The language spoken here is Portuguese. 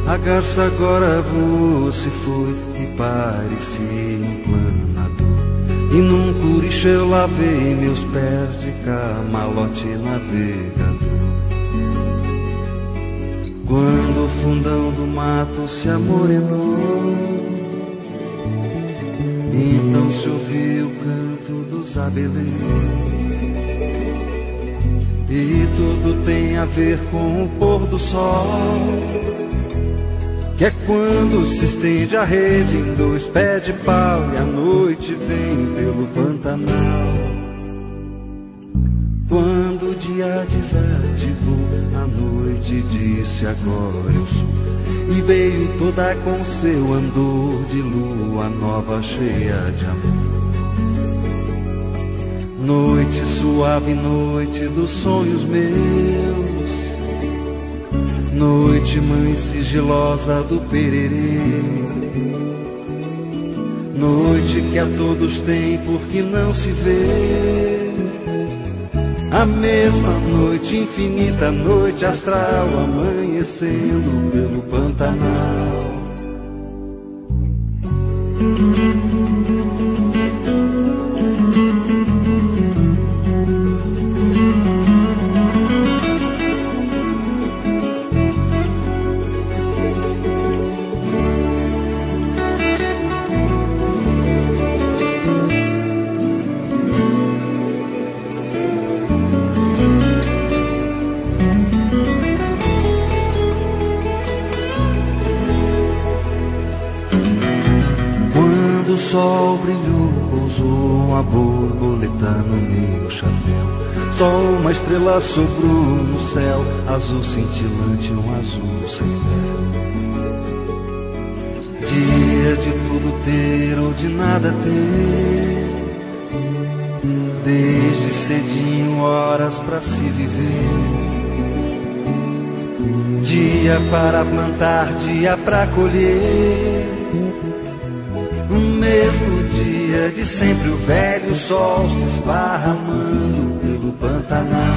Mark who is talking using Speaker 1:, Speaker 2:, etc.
Speaker 1: A garça agora voou, se foi e parecia um planador. E num curicho eu lavei meus pés de camalote navegador. Quando o fundão do mato se amorenou, então se ouviu o canto dos abeleiros. E tudo tem a ver com o pôr do sol, que é quando se estende a rede em 2 pés de pau e a noite vem pelo Pantanal. Quando o dia desativou, a noite disse agora eu sou, e veio toda com seu andor de lua nova cheia de amor. Noite suave, noite dos sonhos meus, noite mãe sigilosa do pererê, noite que a todos tem porque não se vê. A mesma noite infinita, noite astral, amanhecendo pelo Pantanal. O sol brilhou, pousou uma borboleta no meu chapéu. Só uma estrela sobrou no céu, azul cintilante, um azul sem véu. Dia de tudo ter ou de nada ter, desde cedinho horas pra se viver. Dia para plantar, dia pra colher. No mesmo dia de sempre o velho sol se esparramando pelo Pantanal.